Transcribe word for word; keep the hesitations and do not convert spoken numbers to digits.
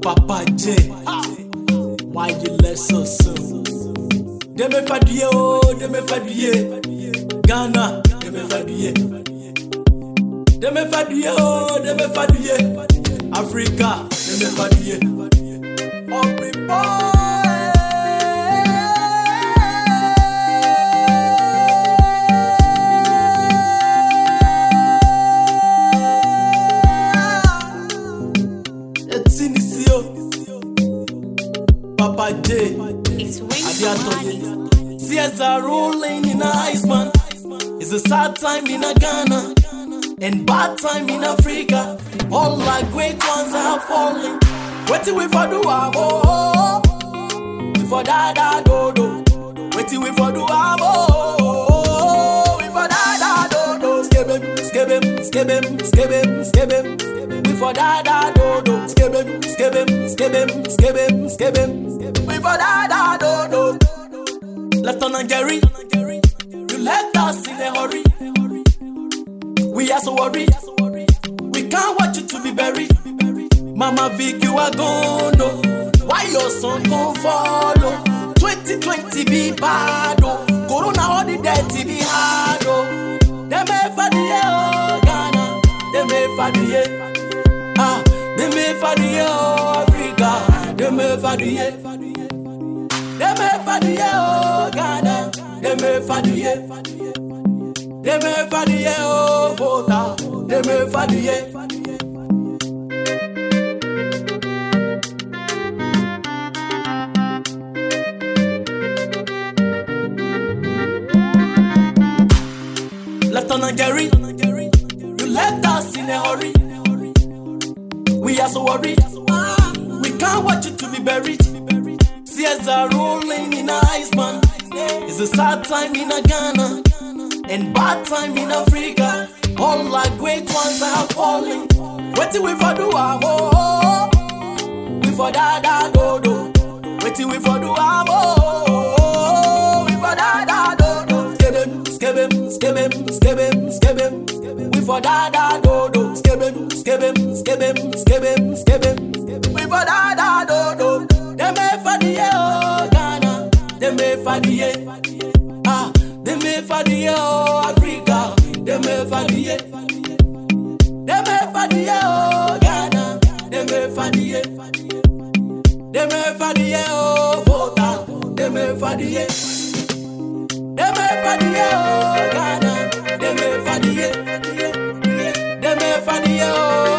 Papa J, why you left so soon? They me fadie oh, they me fadie. Ghana, they me fadie. They me fadie oh, they me fadie. Africa, they me fadie. Every boy. Papa J, C S R rolling in a Iceman. It's a sad time in a Ghana and bad time in Africa. All like great ones are falling. What do we for do? Oh, we for da da do do. What do we for do? Oh, we for da da do do. Skip him, skip him, skip him, skip him, skip him. We for da da do do. Skip him, skip him, skip him, skip him, skip him. We for da da do do. Lieutenant Jerry, you left us in a hurry. We are so worried. We can't watch you to be buried. Mama Vic, you are gone. No. Why your son gon' follow? twenty twenty be bad. Oh. Corona holiday be hard. Oh. They may for the year, oh Ghana. They may for the year. Ah, they may for the year, oh Africa. They may for the year. They may for the year, oh Ghana. They may for the year. They may for the year, oh Volta. They may for the year. Lieutenant Jerry, you left us in a hurry. We are so worried. We can't watch you to be buried. C S R rolling in a Iceman. It's a sad time in a Ghana and bad time in Africa. All like great ones are falling. What do we for do? Oh, we for da da do do. What do we for do? Oh, we for da da do do. Skip him, skip him, skip him, skip him, skip him. We for da da do do. Skip him, skip him, skip him, skip him, skip him. We for da da do do. They may for the year, oh Ghana. They may for the year. Ah, they may for the year, oh Africa. They may for the year. They may for the year, oh Ghana. They may for the year. They may for the year, oh Volta. They may for the year. They may for the year, oh Ghana. They may for the year. They may for the year, oh